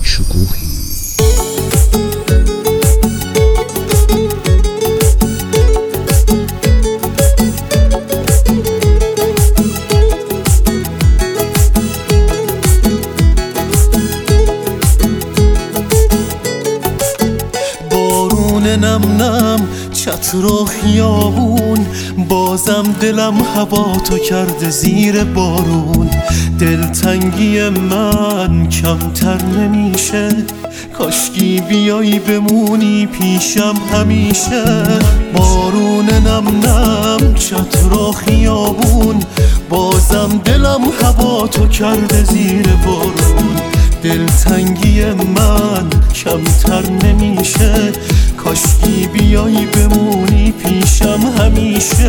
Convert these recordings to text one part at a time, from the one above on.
شکوهی. نم نم چتر و خیابون، بازم دلم هوا تو کرده زیر بارون. دلتنگی من کمتر نمیشه، کاشکی بیایی بمونی پیشم همیشه. بارون نم نم چتر و خیابون، بازم دلم هوا تو کرده زیر بارون. دلتنگی من کمتر نمیشه، کاشکی بیایی بمونی پیشم همیشه.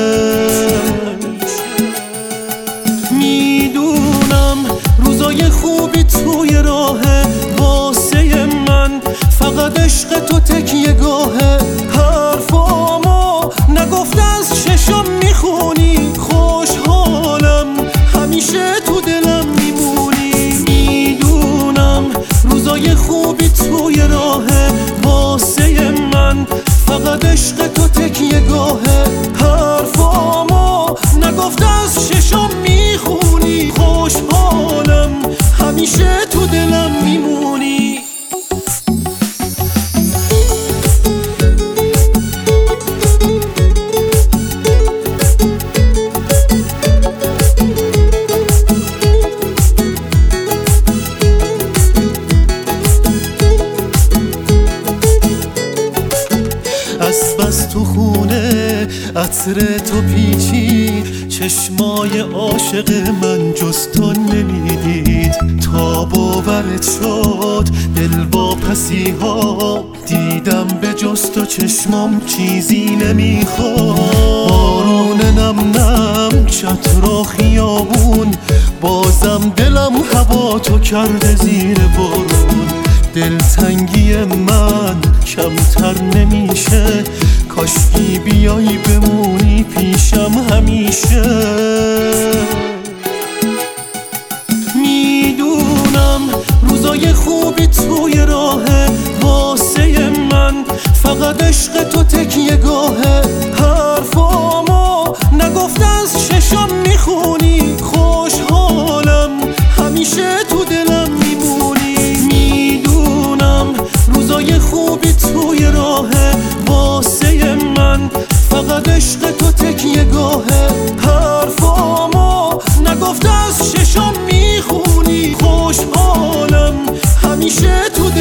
میدونم روزای خوبی توی راهه واسه من، فقط عشق تو تکیه گاهه. حرفامو نگفته از چشم میخونی، خوشحالم همیشه تو دلم میمونی. میدونم روزای خوبی توی راهه واسه من، فقط عشق تو تکیه گاهه. حرفامو نگفته از چشم میخونی، خوشحالم همیشه تو دلم میمونی. بس تو خونه عطر تو پیچید، چشمای عاشق من جز تو نمیدید. تا باورت شد دل واپسی ها، دیدم به جز تو چشمام چیزی نمیخواد. بارون نم نم چتر و خیابون، بازم دلم هوا تو کرده زیر بارون. دلتنگی من کمتر نمیشه، کاشکی بیایی بمونی پیشم همیشه. میدونم روزای خوبی توی راهه واسه من، فقط عشق تو تکیه گاهه. حرفامو نگفته از چشم میخونی، خوشحالم همیشه تو دلم میمونی. میدونم روزای خوبی توی راهه واسه من، فقط عشق تو تکیه گاهه. حرفامو نگفته از چشم میخونی، خوشحالم همیشه تو